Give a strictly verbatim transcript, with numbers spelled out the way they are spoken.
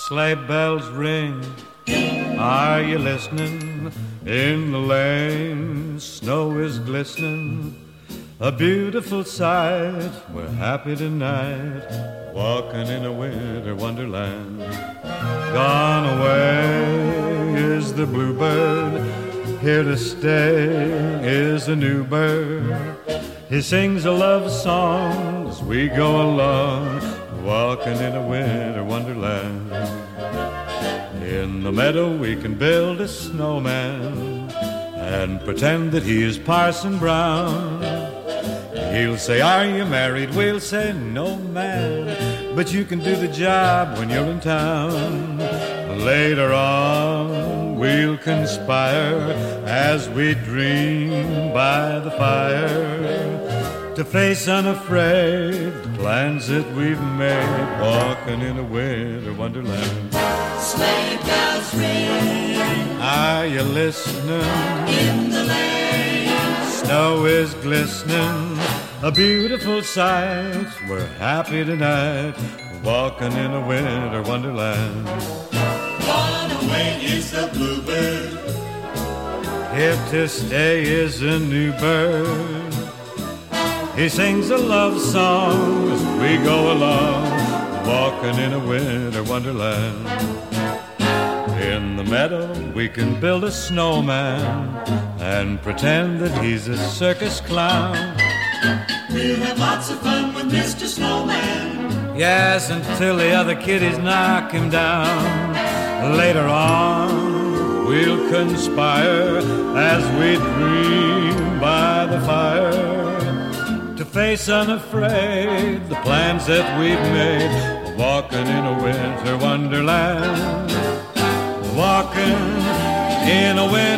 Sleigh bells ring, are you listening? In the lane, snow is glistening. A beautiful sight, we're happy tonight, walking in a winter wonderland. Gone away is the bluebird, here to stay is a new bird. He sings a love song as we go along, walking in a winter wonderland. In the meadow we can build a snowman and pretend that he is Parson Brown. He'll say, are you married? We'll say, no, man, but you can do the job when you're in town. Later on, we'll conspire as we dream by the fire to face unafraid the plans that we've made, walking in a winter wonderland. Sleigh bells ring, are you listening? In the lane, snow is glistening, a beautiful sight. We're happy tonight, walking in a winter wonderland. Gone away is the bluebird, here to stay is a new bird. He sings a love song as we go along, walking in a winter wonderland. In the meadow we can build a snowman and pretend that he's a circus clown. We'll have lots of fun with Mister Snowman. Yes, until the other kiddies knock him down. Later on we'll conspire as we dream by the fire to face unafraid the plans that we've made, walking in a winter wonderland, walking in a winter